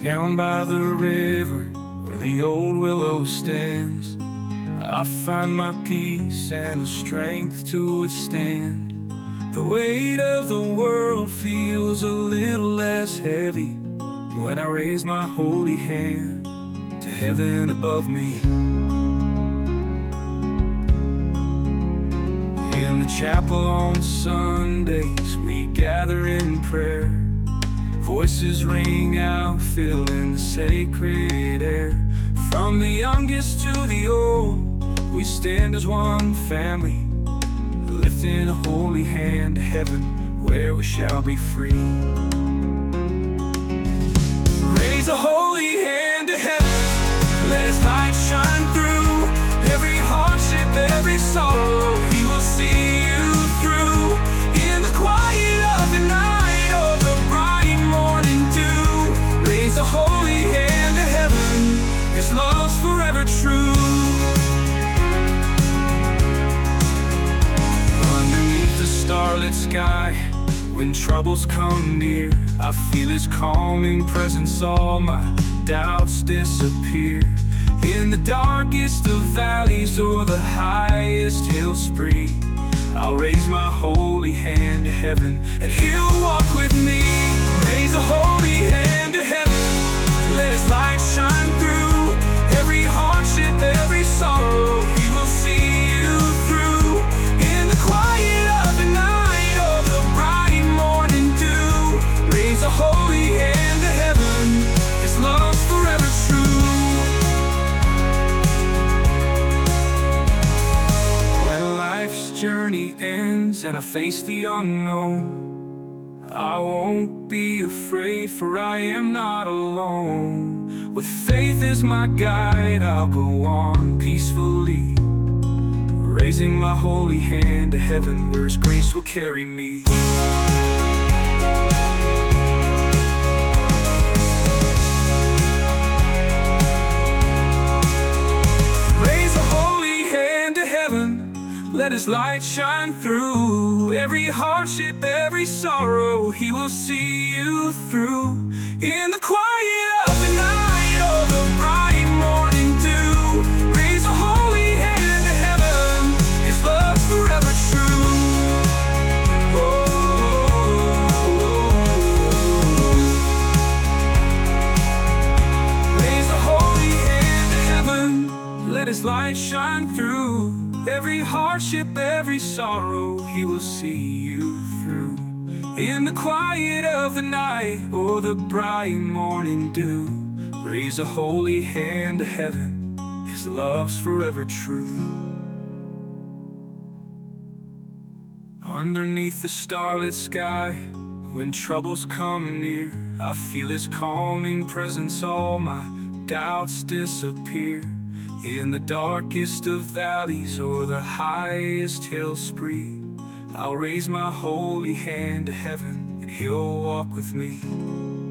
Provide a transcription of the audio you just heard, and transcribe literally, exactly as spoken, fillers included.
Down by the river where the old willow stands, I find my peace and the strength to withstand. The weight of the world feels a little less heavy when I raise my holy hand to heaven above me. In the chapel on Sundays we gather in prayer. Voices ring out, filling the sacred air. From the youngest to the old, we stand as one family, lifting a holy hand to heaven, where we shall be free. Raise a holy hand to heaven, let His light shine through. Every hardship, every sorrow, He will see you through. In the quiet of the night, or the bright morning dew, raise a holy hand to heaven, His love's forever true. Underneath the starlit sky, when troubles come near, I feel His calming presence, all my doubts disappear. In the darkest of valleys or the highest hill spree, I'll raise my holy hand to heaven and He'll walk with me. Raise a holy hand to heaven, let His light shine through. Every hardship, every sorrow, He will see you through. In the quiet of the night, or the bright morning dew, raise a holy hand to heaven, His love's forever true. When life's journey ends and I face the unknown, I won't be afraid, for I am not alone. With faith as my guide, I'll go on peacefully, raising my holy hand to heaven, where His grace will carry me. Raise a holy hand to heaven, let His light shine through. Every hardship, every sorrow, He will see you through. In the quiet of the night, or the bright morning dew, raise a holy hand to heaven, His love's forever true. Oh, raise a holy hand to heaven, let His light shine through. Every hardship, every sorrow, He will see you through. In the quiet of the night, or the bright morning dew, raise a holy hand to heaven, His love's forever true. Underneath the starlit sky, when troubles come near, I feel His calming presence, all my doubts disappear. In the darkest of valleys, or the highest hill spree, I'll raise my holy hand to heaven and He'll walk with me.